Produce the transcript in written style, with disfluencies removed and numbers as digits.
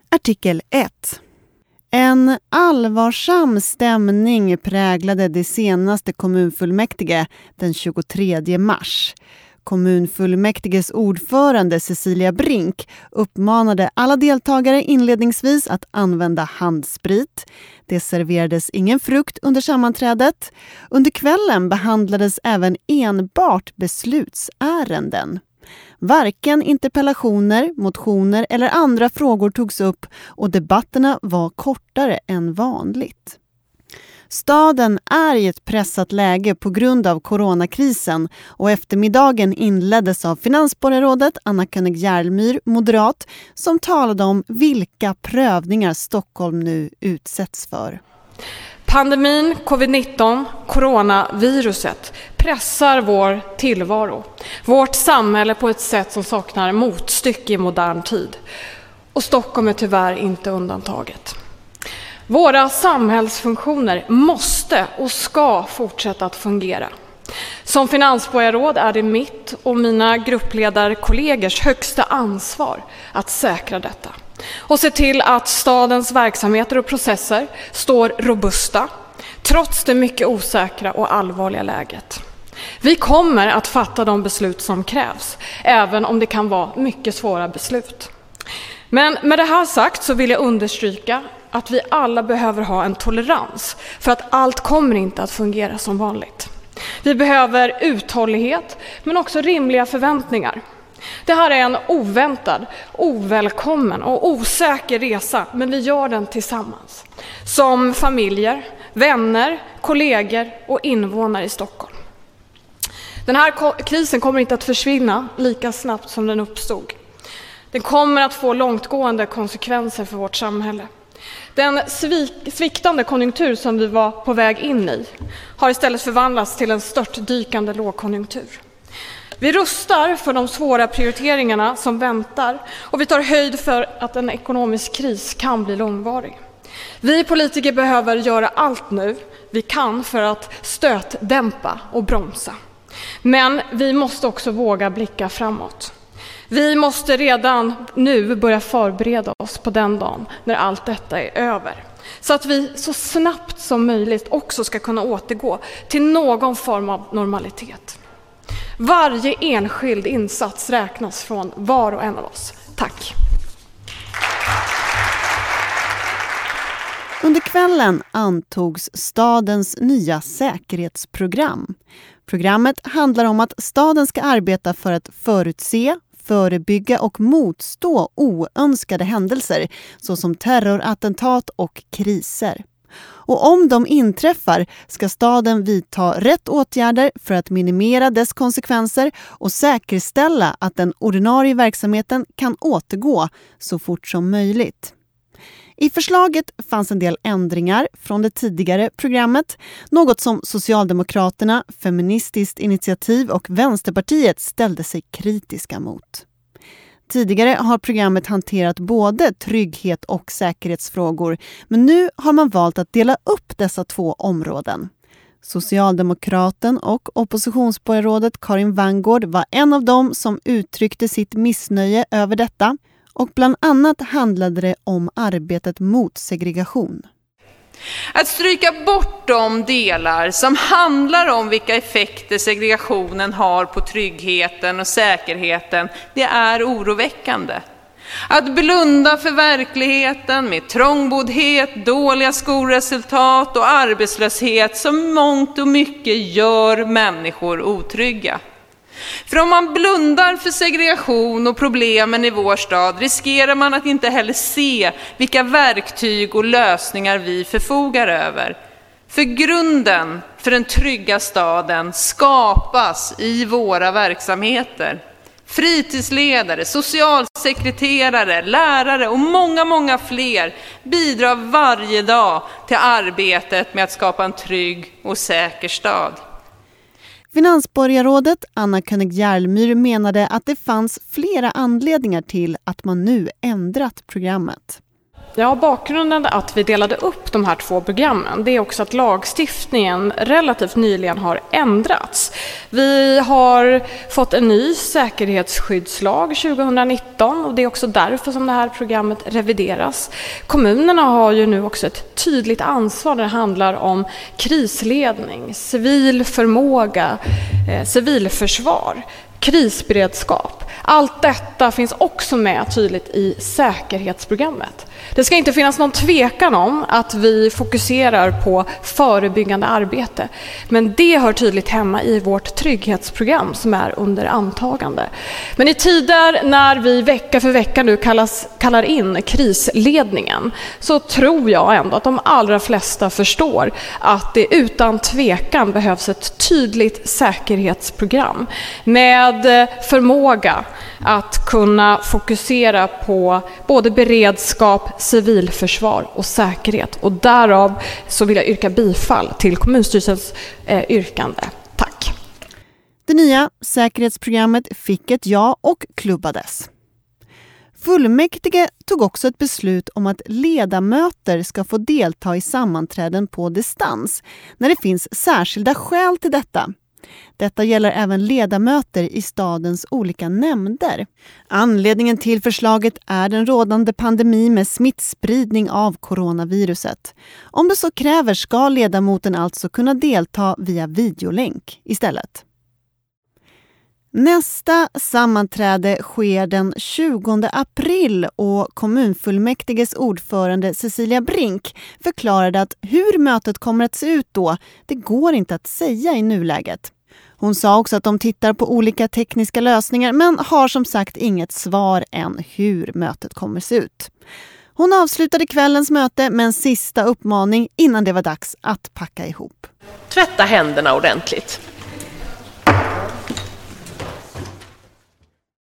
Artikel 1. En allvarsam stämning präglade det senaste kommunfullmäktige den 23 mars. Kommunfullmäktiges ordförande Cecilia Brink uppmanade alla deltagare inledningsvis att använda handsprit. Det serverades ingen frukt under sammanträdet. Under kvällen behandlades även enbart beslutsärenden. Varken interpellationer, motioner eller andra frågor togs upp och debatterna var kortare än vanligt. Staden är i ett pressat läge på grund av coronakrisen och eftermiddagen inleddes av finansborgarrådet Anna König Jerlmyr, moderat, som talade om vilka prövningar Stockholm nu utsätts för. Pandemin, covid-19, coronaviruset pressar vår tillvaro, vårt samhälle på ett sätt som saknar motstycke i modern tid. Och Stockholm är tyvärr inte undantaget. Våra samhällsfunktioner måste och ska fortsätta att fungera. Som finansborgarråd är det mitt och mina gruppledarkollegors högsta ansvar att säkra detta. Och se till att stadens verksamheter och processer står robusta trots det mycket osäkra och allvarliga läget. Vi kommer att fatta de beslut som krävs, även om det kan vara mycket svåra beslut. Men med det här sagt så vill jag understryka att vi alla behöver ha en tolerans för att allt kommer inte att fungera som vanligt. Vi behöver uthållighet men också rimliga förväntningar. Det här är en oväntad, ovälkommen och osäker resa, men vi gör den tillsammans. Som familjer, vänner, kollegor och invånare i Stockholm. Den här krisen kommer inte att försvinna lika snabbt som den uppstod. Den kommer att få långtgående konsekvenser för vårt samhälle. Den sviktande konjunktur som vi var på väg in i har istället förvandlats till en störtdykande lågkonjunktur. Vi rustar för de svåra prioriteringarna som väntar och vi tar höjd för att en ekonomisk kris kan bli långvarig. Vi politiker behöver göra allt nu vi kan för att stötdämpa och bromsa. Men vi måste också våga blicka framåt. Vi måste redan nu börja förbereda oss på den dagen när allt detta är över. Så att vi så snabbt som möjligt också ska kunna återgå till någon form av normalitet. Varje enskild insats räknas från var och en av oss. Tack! Under kvällen antogs stadens nya säkerhetsprogram. Programmet handlar om att staden ska arbeta för att förutse, förebygga och motstå oönskade händelser såsom terrorattentat och kriser. Och om de inträffar ska staden vidta rätt åtgärder för att minimera dess konsekvenser och säkerställa att den ordinarie verksamheten kan återgå så fort som möjligt. I förslaget fanns en del ändringar från det tidigare programmet, något som Socialdemokraterna, Feministiskt initiativ och Vänsterpartiet ställde sig kritiska mot. Tidigare har programmet hanterat både trygghet och säkerhetsfrågor, men nu har man valt att dela upp dessa två områden. Socialdemokraten och oppositionsborgarrådet Karin Vangård var en av dem som uttryckte sitt missnöje över detta. Och bland annat handlade det om arbetet mot segregation. Att stryka bort de delar som handlar om vilka effekter segregationen har på tryggheten och säkerheten, det är oroväckande. Att blunda för verkligheten med trångboddhet, dåliga skolresultat och arbetslöshet som mångt och mycket gör människor otrygga. För om man blundar för segregation och problemen i vår stad riskerar man att inte heller se vilka verktyg och lösningar vi förfogar över. För grunden för den trygga staden skapas i våra verksamheter. Fritidsledare, socialsekreterare, lärare och många fler bidrar varje dag till arbetet med att skapa en trygg och säker stad. Finansborgarrådet Anna König Jerlmyr menade att det fanns flera anledningar till att man nu ändrat programmet. Ja, bakgrunden att vi delade upp de här 2 programmen, det är också att lagstiftningen relativt nyligen har ändrats. Vi har fått en ny säkerhetsskyddslag 2019 och det är också därför som det här programmet revideras. Kommunerna har ju nu också ett tydligt ansvar när det handlar om krisledning, civil förmåga, civilförsvar, krisberedskap. Allt detta finns också med tydligt i säkerhetsprogrammet. Det ska inte finnas någon tvekan om att vi fokuserar på förebyggande arbete. Men det hör tydligt hemma i vårt trygghetsprogram som är under antagande. Men i tider när vi vecka för vecka nu kallar in krisledningen så tror jag ändå att de allra flesta förstår att det utan tvekan behövs ett tydligt säkerhetsprogram med förmåga att kunna fokusera på både beredskap, civilförsvar och säkerhet. Och därav så vill jag yrka bifall till kommunstyrelsens yrkande. Tack. Det nya säkerhetsprogrammet fick ett ja och klubbades. Fullmäktige tog också ett beslut om att ledamöter ska få delta i sammanträden på distans när det finns särskilda skäl till detta. Detta gäller även ledamöter i stadens olika nämnder. Anledningen till förslaget är den rådande pandemi med smittspridning av coronaviruset. Om det så kräver ska ledamoten alltså kunna delta via videolänk istället. Nästa sammanträde sker den 20 april och kommunfullmäktiges ordförande Cecilia Brink förklarade att hur mötet kommer att se ut då, det går inte att säga i nuläget. Hon sa också att de tittar på olika tekniska lösningar men har som sagt inget svar än hur mötet kommer se ut. Hon avslutade kvällens möte med en sista uppmaning innan det var dags att packa ihop. Tvätta händerna ordentligt.